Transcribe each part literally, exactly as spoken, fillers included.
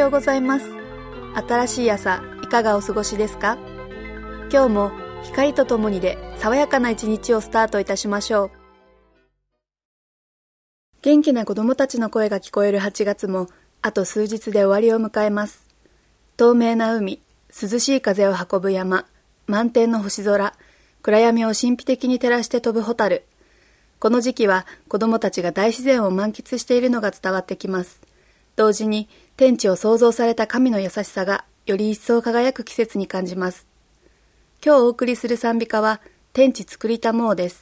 ようございます。新しい朝、いかがお過ごしですか？今日も光とともにで爽やかな一日をスタートいたしましょう。元気な子供たちの声が聞こえるはちがつもあと数日で終わりを迎えます。透明な海、涼しい風を運ぶ山、満天の星空、暗闇を神秘的に照らして飛ぶホタル。この時期は子供たちが大自然を満喫しているのが伝わってきます。同時に天地を創造された神の優しさがより一層輝く季節に感じます。今日お送りする賛美歌は天地作りたもうです。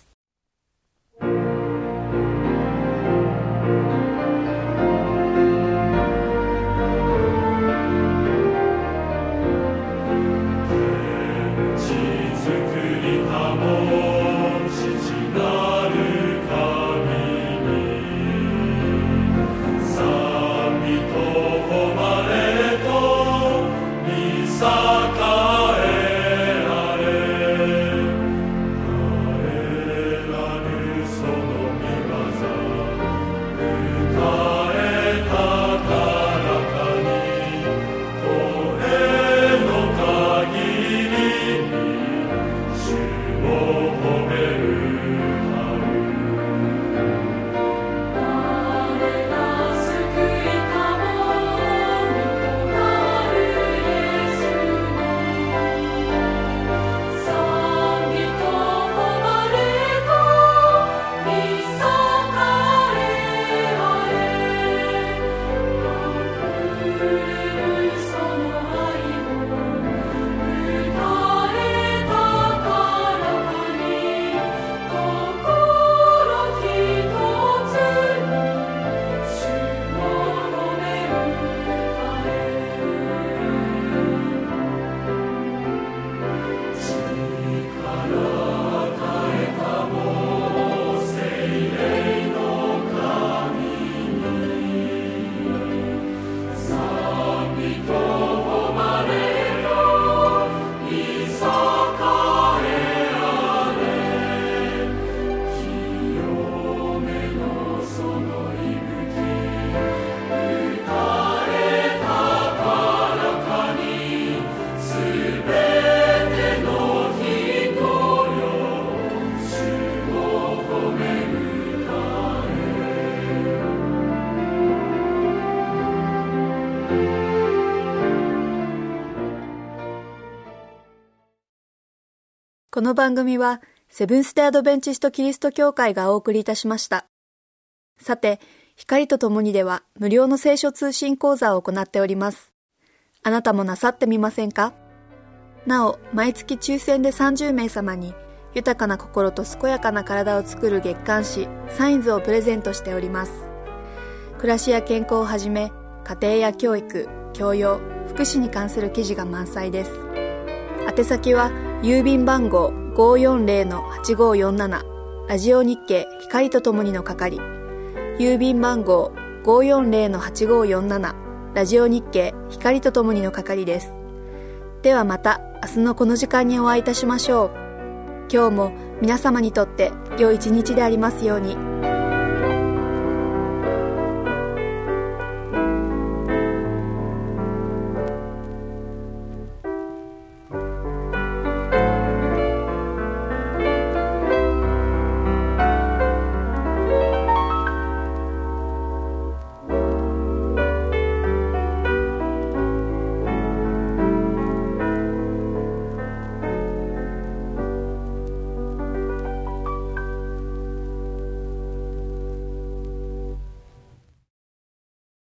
この番組はセブンステアドベンチストキリスト教会がお送りいたしました。さて、光とともにでは無料の聖書通信講座を行っております。あなたもなさってみませんか？なお、毎月抽選でさんじゅうめいさまに豊かな心と健やかな体を作る月刊誌サインズをプレゼントしております。暮らしや健康をはじめ、家庭や教育、教養、福祉に関する記事が満載です。宛先は郵便番号 ごーよんぜろのはちごーよんなな ラジオ日経光とともにの係、郵便番号 ごーよんぜろのはちごーよんなな ラジオ日経光とともにの係です。ではまた明日のこの時間にお会いいたしましょう。今日も皆様にとって良い一日でありますように。